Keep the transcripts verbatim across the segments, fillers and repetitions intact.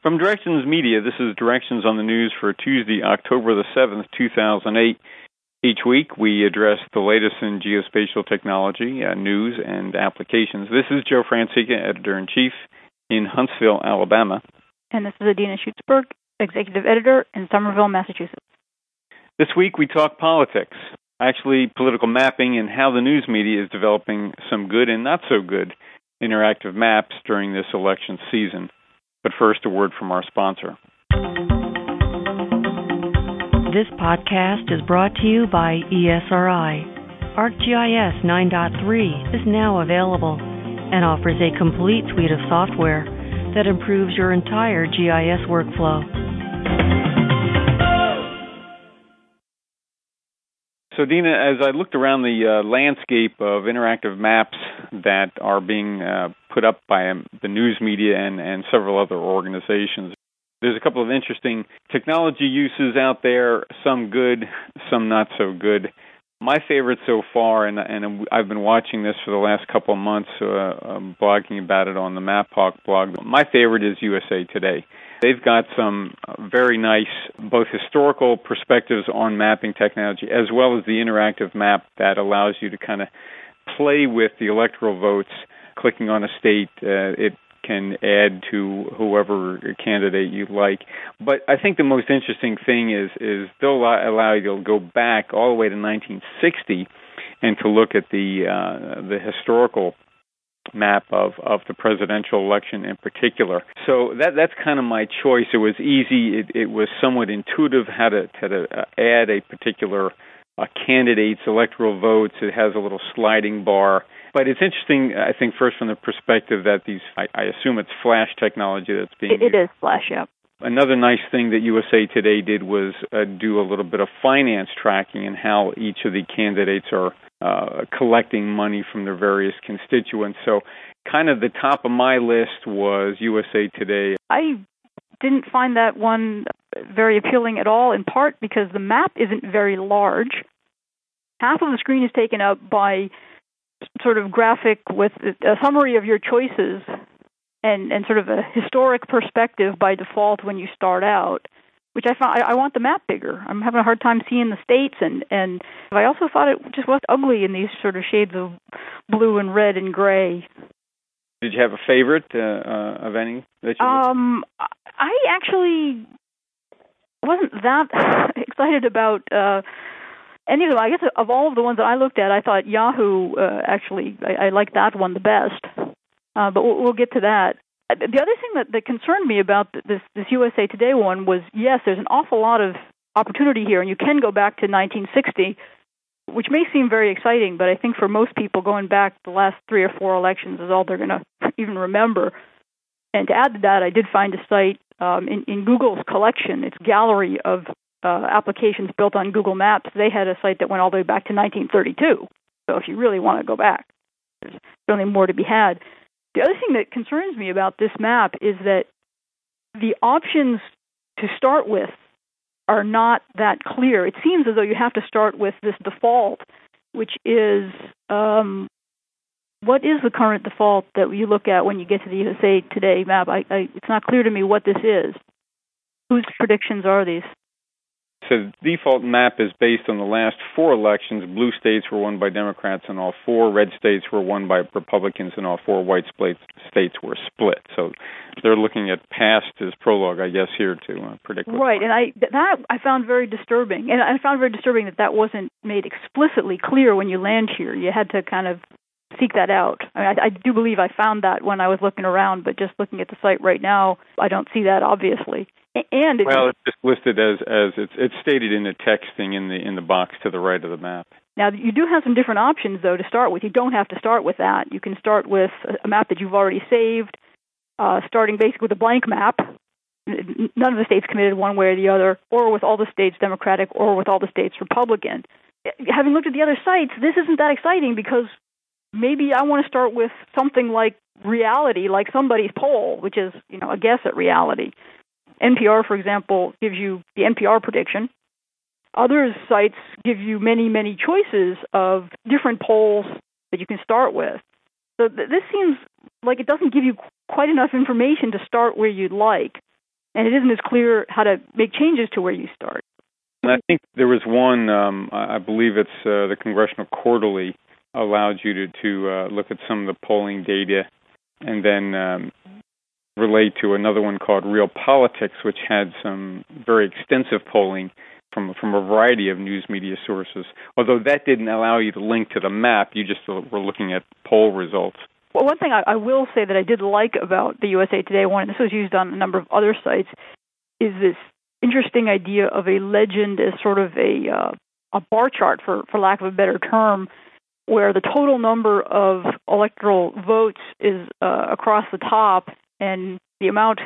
From Directions Media, this is Directions on the News for Tuesday, October the seventh, two thousand eight. Each week, we address the latest in geospatial technology, uh, news, and applications. This is Joe Francica, Editor-in-Chief in Huntsville, Alabama. And this is Adina Schutzberg, Executive Editor in Somerville, Massachusetts. This week, we talk politics, actually political mapping, and how the news media is developing some good and not so good interactive maps during this election season. But first, a word from our sponsor. This podcast is brought to you by E S R I. ArcGIS nine point three is now available and offers a complete suite of software that improves your entire G I S workflow. So, Dina, as I looked around the uh, landscape of interactive maps that are being uh, put up by um, the news media and, and several other organizations, there's a couple of interesting technology uses out there, some good, some not so good. My favorite so far, and, and I've been watching this for the last couple of months, uh, um, blogging about it on the MapHawk blog, my favorite is U S A Today. They've got some very nice, both historical perspectives on mapping technology, as well as the interactive map that allows you to kind of play with the electoral votes. Clicking on a state, uh, it can add to whoever candidate you like. But I think the most interesting thing is is they'll allow you to go back all the way to nineteen sixty and to look at the uh, the historical map of, of the presidential election in particular. So that that's kind of my choice. It was easy. It, it was somewhat intuitive how to, how to uh, add a particular uh, candidate's electoral votes. It has a little sliding bar. But it's interesting, I think, first from the perspective that these, I, I assume it's flash technology that's being it, used. It is flash, yeah. Another nice thing that U S A Today did was uh, do a little bit of finance tracking and how each of the candidates are uh, collecting money from their various constituents. So kind of the top of my list was U S A Today. I didn't find that one very appealing at all, in part because the map isn't very large. Half of the screen is taken up by sort of graphic with a summary of your choices and, and sort of a historic perspective by default when you start out, which I found, I, I want the map bigger. I'm having a hard time seeing the states, and, and I also thought it just was ugly in these sort of shades of blue and red and gray. Did you have a favorite uh, uh, of any that you Um, I actually wasn't that excited about uh, any of them. I guess of all of the ones that I looked at, I thought Yahoo, uh, actually, I, I liked that one the best. Uh, but we'll, we'll get to that. The other thing that, that concerned me about this, this U S A Today one was, yes, there's an awful lot of opportunity here, and you can go back to nineteen sixty, which may seem very exciting, but I think for most people, going back the last three or four elections is all they're going to even remember. And to add to that, I did find a site um, in, in Google's collection, its gallery of uh, applications built on Google Maps. They had a site that went all the way back to nineteen thirty-two. So if you really want to go back, there's certainly more to be had. The other thing that concerns me about this map is that the options to start with are not that clear. It seems as though you have to start with this default, which is, um, what is the current default that you look at when you get to the U S A Today map? I, I, it's not clear to me what this is. Whose predictions are these? So the default map is based on the last four elections. Blue states were won by Democrats in all four. Red states were won by Republicans in all four. White states were split. So they're looking at past as prologue, I guess, here to uh, predict. Right, and I that I found very disturbing. And I found very disturbing that that wasn't made explicitly clear when you land here. You had to kind of seek that out. I mean, I, I do believe I found that when I was looking around, but just looking at the site right now, I don't see that, obviously. And it's, well, it's just listed as as it's it's stated in the texting in the in the box to the right of the map. Now, you do have some different options, though, to start with. You don't have to start with that. You can start with a map that you've already saved, uh, starting basically with a blank map. None of the states committed one way or the other, or with all the states Democratic, or with all the states Republican. Having looked at the other sites, this isn't that exciting because maybe I want to start with something like reality, like somebody's poll, which is, you know, a guess at reality. N P R, for example, gives you the N P R prediction. Other sites give you many, many choices of different polls that you can start with. So th- this seems like it doesn't give you quite enough information to start where you'd like. and it isn't as clear how to make changes to where you start. And I think there was one, um, I believe it's uh, the Congressional Quarterly, allowed you to, to uh, look at some of the polling data and then um, relate to another one called Real Politics, which had some very extensive polling from from a variety of news media sources. Although that didn't allow you to link to the map, you just were looking at poll results. Well, one thing I, I will say that I did like about the U S A Today one, and this was used on a number of other sites, is this interesting idea of a legend as sort of a uh, a bar chart, for, for lack of a better term, where the total number of electoral votes is uh, across the top, and the amount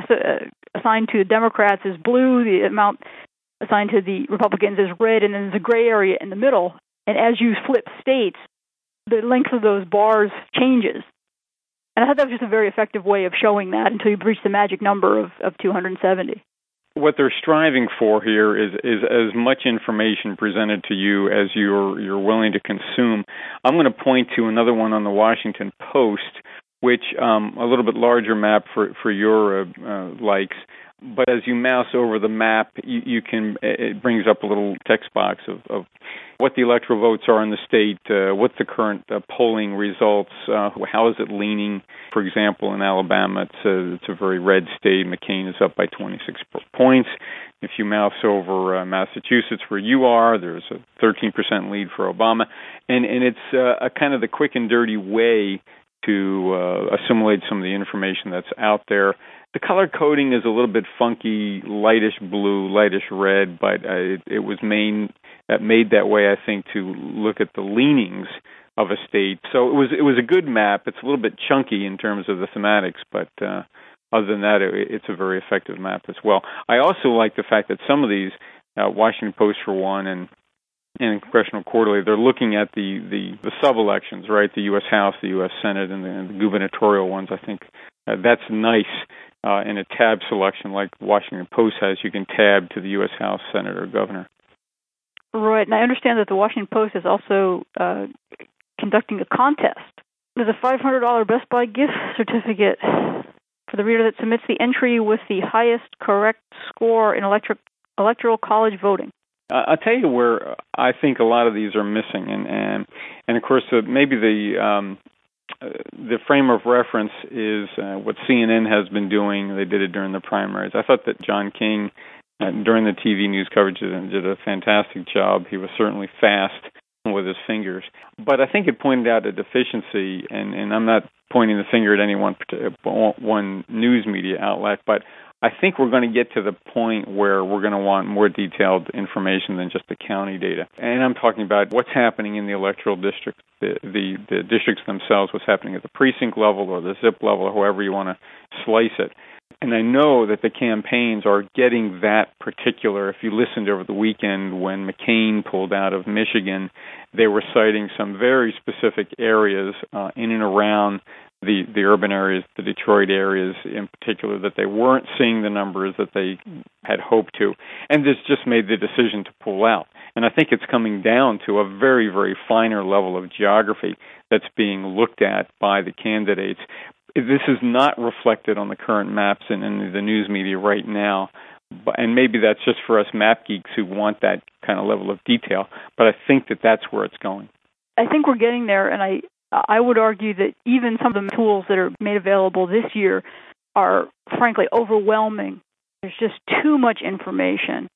assigned to the Democrats is blue, the amount assigned to the Republicans is red, and then there's a gray area in the middle. And as you flip states, the length of those bars changes. And I thought that was just a very effective way of showing that until you reach the magic number of, of two hundred seventy. What they're striving for here is, is as much information presented to you as you're you're willing to consume. I'm going to point to another one on the Washington Post, which um, a little bit larger map for for your uh, uh, likes. But as you mouse over the map, you, you can it brings up a little text box of, of what the electoral votes are in the state, uh, what's the current uh, polling results, uh, how is it leaning. For example, in Alabama, it's a, it's a very red state. McCain is up by twenty-six points. If you mouse over uh, Massachusetts, where you are, there's a thirteen percent lead for Obama. And, and it's uh, a kind of the quick and dirty way to uh, assimilate some of the information that's out there. The color coding is a little bit funky, lightish blue, lightish red, but uh, it, it was main, uh, made that way, I think, to look at the leanings of a state. So it was it was a good map. It's a little bit chunky in terms of the thematics, but uh, other than that, it, it's a very effective map as well. I also like the fact that some of these, uh, Washington Post for one, and and Congressional Quarterly, they're looking at the, the, the sub-elections, right? The U S House, the U S Senate, and the, and the gubernatorial ones. I think uh, that's nice. Uh, in a tab selection like Washington Post has, you can tab to the U S House, Senate, or Governor. Right, and I understand that the Washington Post is also uh, conducting a contest. There's a five hundred dollars Best Buy gift certificate for the reader that submits the entry with the highest correct score in electric, electoral college voting. Uh, I'll tell you where I think a lot of these are missing, and and, and of course uh, maybe the um, uh, the frame of reference is uh, what C N N has been doing. They did it during the primaries. I thought that John King, uh, during the T V news coverage, did a fantastic job. He was certainly fast with his fingers, but I think it pointed out a deficiency, and, and I'm not pointing the finger at any one one news media outlet, but I think we're going to get to the point where we're going to want more detailed information than just the county data. And I'm talking about what's happening in the electoral district, the, the, the districts themselves, what's happening at the precinct level or the zip level or however you want to slice it. And I know that the campaigns are getting that particular. If you listened over the weekend when McCain pulled out of Michigan, they were citing some very specific areas uh, in and around the, the urban areas, the Detroit areas in particular, that they weren't seeing the numbers that they had hoped to. And this just made the decision to pull out. And I think it's coming down to a very, very finer level of geography that's being looked at by the candidates. This is not reflected on the current maps and in the news media right now. And maybe that's just for us map geeks who want that kind of level of detail. But I think that that's where it's going. I think we're getting there, and I I would argue that even some of the tools that are made available this year are, frankly, overwhelming. There's just too much information.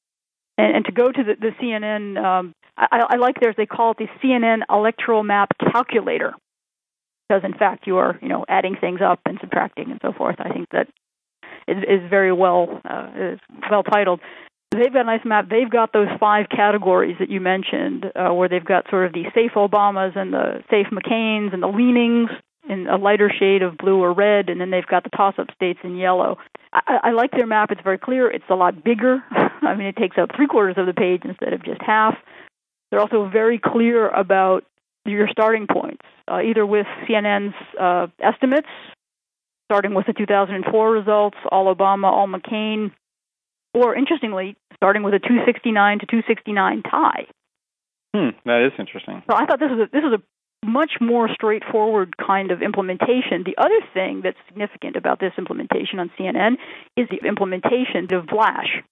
And, and to go to the, the C N N, um, I, I like theirs, they call it the C N N Electoral Map Calculator. Because, in fact, you are, you know, adding things up and subtracting and so forth. I think that is, is very well uh, is well titled. They've got a nice map. They've got those five categories that you mentioned, uh, where they've got sort of the safe Obamas and the safe McCains and the leanings in a lighter shade of blue or red, and then they've got the toss-up states in yellow. I, I like their map. It's very clear. It's a lot bigger. I mean, it takes up three-quarters of the page instead of just half. They're also very clear about your starting points, uh, either with C N N's uh, estimates, starting with the two thousand four results, all Obama, all McCain, or, interestingly, starting with a two sixty-nine to two sixty-nine tie. Hmm, that is interesting. So I thought this was a, this was a much more straightforward kind of implementation. The other thing that's significant about this implementation on C N N is the implementation of Flash.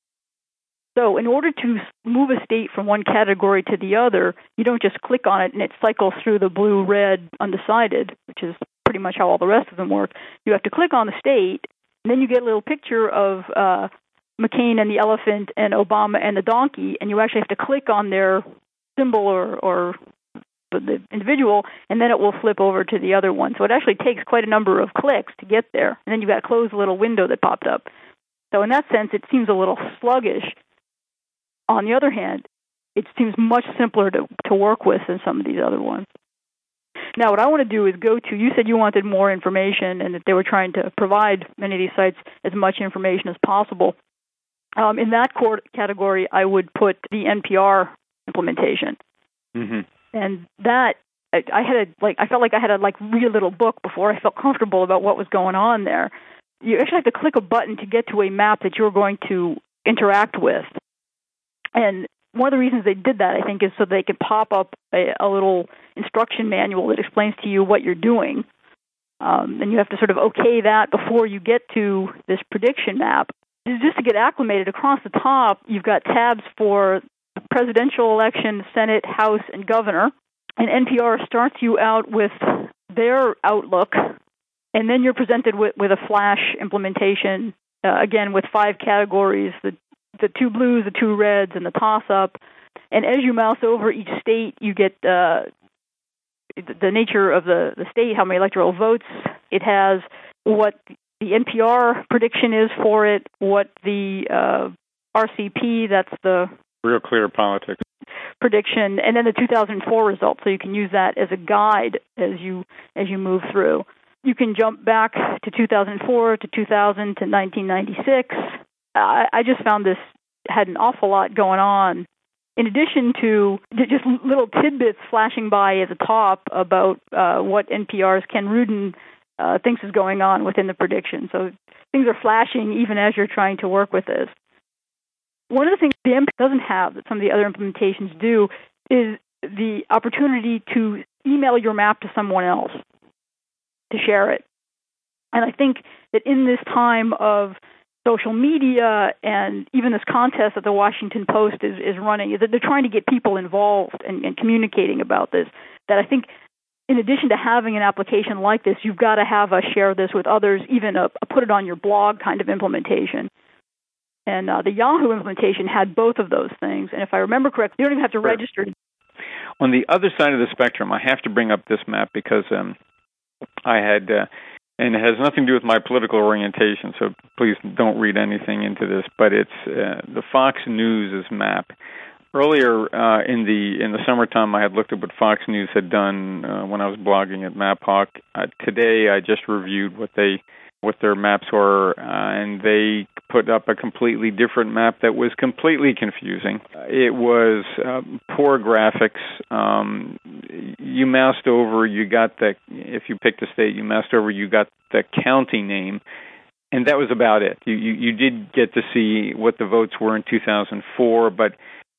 So in order to move a state from one category to the other, you don't just click on it and it cycles through the blue, red, undecided, which is pretty much how all the rest of them work. You have to click on the state, and then you get a little picture of uh, McCain and the elephant and Obama and the donkey, and you actually have to click on their symbol or, or the individual, and then it will flip over to the other one. So it actually takes quite a number of clicks to get there, and then you've got to close the little window that popped up. So in that sense, it seems a little sluggish. On the other hand, it seems much simpler to, to work with than some of these other ones. Now, what I want to do is go to, you said you wanted more information and that they were trying to provide many of these sites as much information as possible. Um, in that category, I would put the N P R implementation. Mm-hmm. And that, I, I had a, like, I felt like I had a, like, read a little book before I felt comfortable about what was going on there. You actually have to click a button to get to a map that you're going to interact with. And one of the reasons they did that, I think, is so they could pop up a, a little instruction manual that explains to you what you're doing. Um, and you have to sort of okay that before you get to this prediction map. Just to get acclimated, across the top, you've got tabs for the presidential election, Senate, House, and governor. And N P R starts you out with their outlook, and then you're presented with, with a Flash implementation, uh, again, with five categories, the the two blues, the two reds, and the toss-up. And as you mouse over each state, you get uh, the nature of the, the state, how many electoral votes it has, what the N P R prediction is for it, what the uh, R C P, that's the Real Clear Politics prediction, and then the two thousand four results. So you can use that as a guide as you as you move through. You can jump back to two thousand four, to two thousand, to nineteen ninety-six. I, I just found this had an awful lot going on. In addition to just little tidbits flashing by at the top about uh, what N P R's Ken Rudin uh, thinks is going on within the prediction. So things are flashing even as you're trying to work with this. One of the things the M P doesn't have that some of the other implementations do is the opportunity to email your map to someone else to share it. And I think that in this time of social media and even this contest that the Washington Post is, is running, is that they're trying to get people involved and, and communicating about this, that I think in addition to having an application like this, you've got to have a share this with others, even a, a put it on your blog kind of implementation. And uh, the Yahoo implementation had both of those things. And if I remember correctly, you don't even have to sure. register. On the other side of the spectrum, I have to bring up this map because um, I had... Uh, And it has nothing to do with my political orientation, so please don't read anything into this. But it's uh, the Fox News' map. Earlier uh, in the in the summertime, I had looked at what Fox News had done uh, when I was blogging at MapHawk. Uh, today, I just reviewed what they what their maps were, uh, and they put up a completely different map that was completely confusing. It was uh, poor graphics. Um, you moused over, you got the, if you picked a state, you moused over, you got the county name, and that was about it. You, you, you did get to see what the votes were in two thousand four, but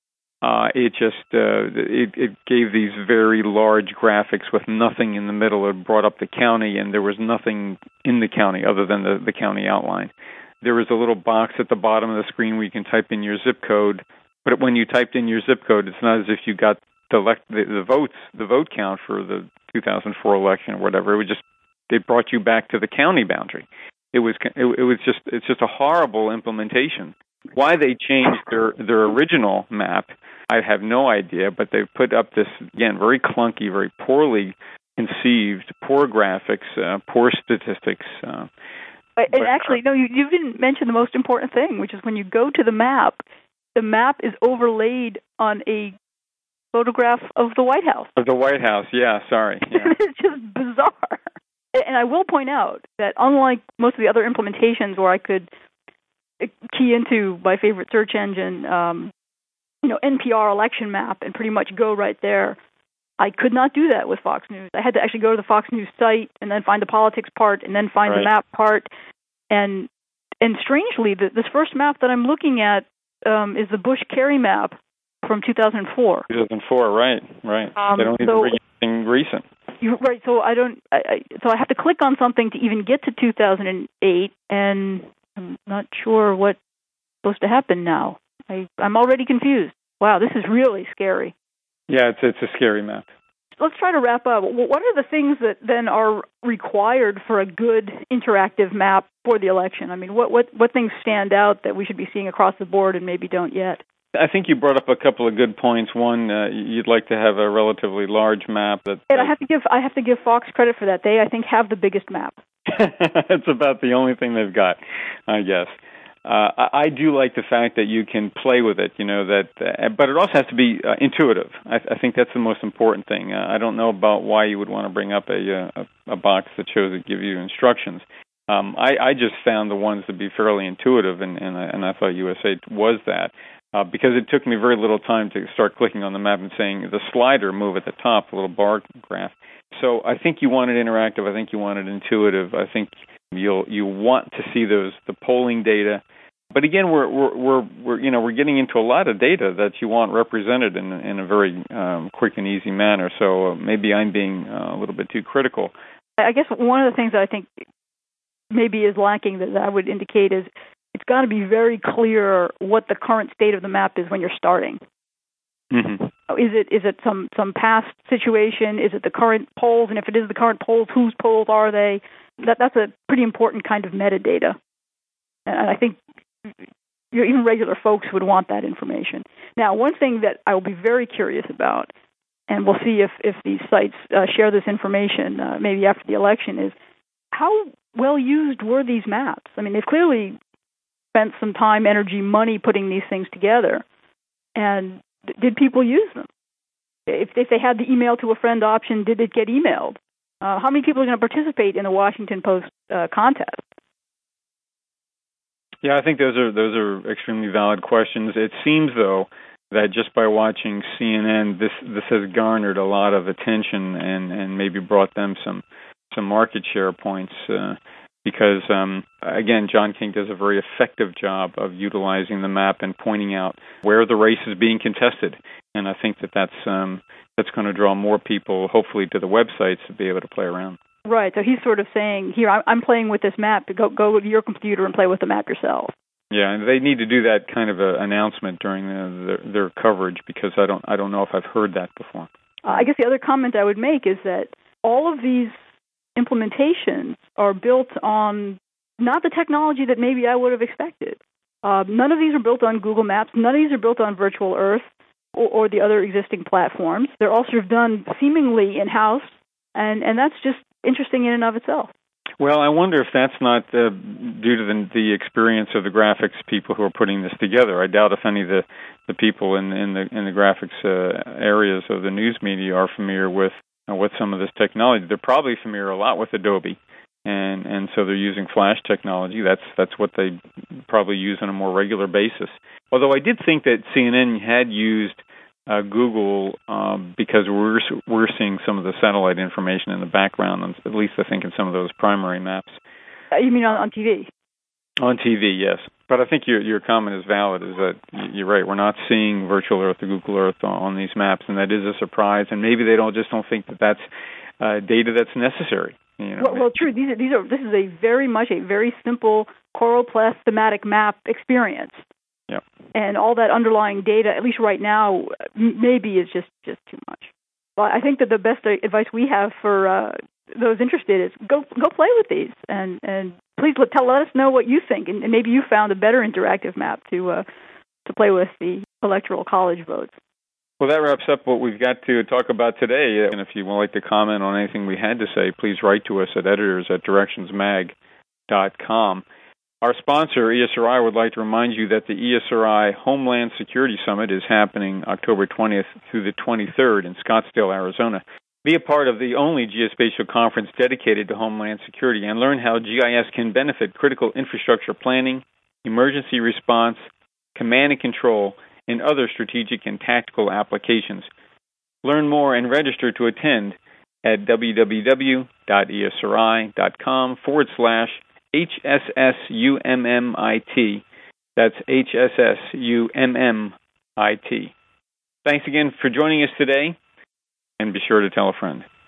Uh, it just uh, it, it gave these very large graphics with nothing in the middle. It brought up the county, and there was nothing in the county other than the, the county outline. There was a little box at the bottom of the screen where you can type in your zip code, but when you typed in your zip code, it's not as if you got the, the, the votes, the vote count for the two thousand four election or whatever. It was just it brought you back to the county boundary. It was it, it was just it's just a horrible implementation. Why they changed their their original map, I have no idea, but they've put up this, again, very clunky, very poorly conceived, poor graphics, uh, poor statistics. Uh, and but, actually, no, you, you didn't mention the most important thing, which is when you go to the map, the map is overlaid on a photograph of the White House. Of the White House, yeah, sorry. Yeah. It's just bizarre. And I will point out that unlike most of the other implementations where I could key into my favorite search engine, um, you know, N P R election map and pretty much go right there, I could not do that with Fox News. I had to actually go to the Fox News site and then find the politics part and then find right. the map part. And and strangely, the, this first map that I'm looking at um, is the Bush-Kerry map from two thousand four. two thousand four, right, right. Um, they don't so, bring Nothing recent. You're right. So I don't. I, I, so I have to click on something to even get to two thousand eight, and I'm not sure what's supposed to happen now. I, I'm already confused. Wow, this is really scary. Yeah, it's it's a scary map. Let's try to wrap up. What are the things that then are required for a good interactive map for the election? I mean, what what what things stand out that we should be seeing across the board and maybe don't yet? I think you brought up a couple of good points. One, uh, you'd like to have a relatively large map. That, and I have to give I have to give Fox credit for that. They, I think, have the biggest map. It's about the only thing they've got, I guess. Uh, I, I do like the fact that you can play with it, you know, that, uh, but it also has to be uh, intuitive. I, I think that's the most important thing. Uh, I don't know about why you would want to bring up a, a, a box that shows it, give you instructions. Um, I, I just found the ones to be fairly intuitive, and, and, I, and I thought U S A was that. Uh, because it took me very little time to start clicking on the map and saying the slider move at the top, the little bar graph. So I think you want it interactive. I think you want it intuitive. I think you'll you want to see those the polling data. But again, we're we're we're, we're you know we're getting into a lot of data that you want represented in in a very um, quick and easy manner. So uh, maybe I'm being uh, a little bit too critical. I guess one of the things that I think maybe is lacking that I would indicate is it's got to be very clear what the current state of the map is when you're starting. Mm-hmm. Is it is it some, some past situation? Is it the current polls? And if it is the current polls, whose polls are they? That that's a pretty important kind of metadata. And I think you know, even regular folks would want that information. Now, one thing that I will be very curious about, and we'll see if, if these sites uh, share this information uh, maybe after the election, is how well used were these maps? I mean, they've clearly spent some time, energy, money putting these things together. And th- did people use them? If, if they had the email to a friend option, did it get emailed? Uh, how many people are going to participate in the Washington Post uh, contest? Yeah, I think those are those are extremely valid questions. It seems, though, that just by watching C N N, this this has garnered a lot of attention and, and maybe brought them some some market share points. Uh, Because, um, again, John King does a very effective job of utilizing the map and pointing out where the race is being contested. And I think that that's, um, that's going to draw more people, hopefully, to the websites to be able to play around. Right. So he's sort of saying, here, I'm playing with this map. Go go to your computer and play with the map yourself. Yeah, and they need to do that kind of a announcement during the, their, their coverage, because I don't I don't know if I've heard that before. Uh, I guess the other comment I would make is that all of these implementations are built on not the technology that maybe I would have expected. Uh, none of these are built on Google Maps. None of these are built on Virtual Earth or, or the other existing platforms. They're all sort of done seemingly in-house, and, and that's just interesting in and of itself. Well, I wonder if that's not uh, due to the, the experience of the graphics people who are putting this together. I doubt if any of the, the people in, in the in the graphics uh, areas of the news media are familiar with uh, with some of this technology. They're probably familiar a lot with Adobe, and, and so they're using Flash technology. That's that's what they probably use on a more regular basis. Although I did think that C N N had used Uh, Google, um, because we're we're seeing some of the satellite information in the background, at least I think in some of those primary maps. Uh, you mean on, on T V? On T V, yes. But I think your your comment is valid, is that you're right, we're not seeing Virtual Earth or Google Earth on, on these maps, and that is a surprise, and maybe they don't just don't think that that's uh, data that's necessary. You know? Well, well, true. These are, these are, this is a very much a very simple choropleth thematic map experience. Yep. And all that underlying data, at least right now, maybe is just, just too much. Well, I think that the best advice we have for uh, those interested is go go play with these, and, and please let, tell let us know what you think, and, and maybe you found a better interactive map to uh, to play with the electoral college votes. Well, that wraps up what we've got to talk about today. And if you would like to comment on anything we had to say, please write to us at editors at directions mag dot com. Our sponsor, E S R I, would like to remind you that the E S R I Homeland Security Summit is happening October twentieth through the twenty-third in Scottsdale, Arizona. Be a part of the only geospatial conference dedicated to Homeland Security and learn how G I S can benefit critical infrastructure planning, emergency response, command and control, and other strategic and tactical applications. Learn more and register to attend at www.esri.com forward slash H S S U M M I T. That's H S S U M M I T. Thanks again for joining us today, and and be sure to tell a friend.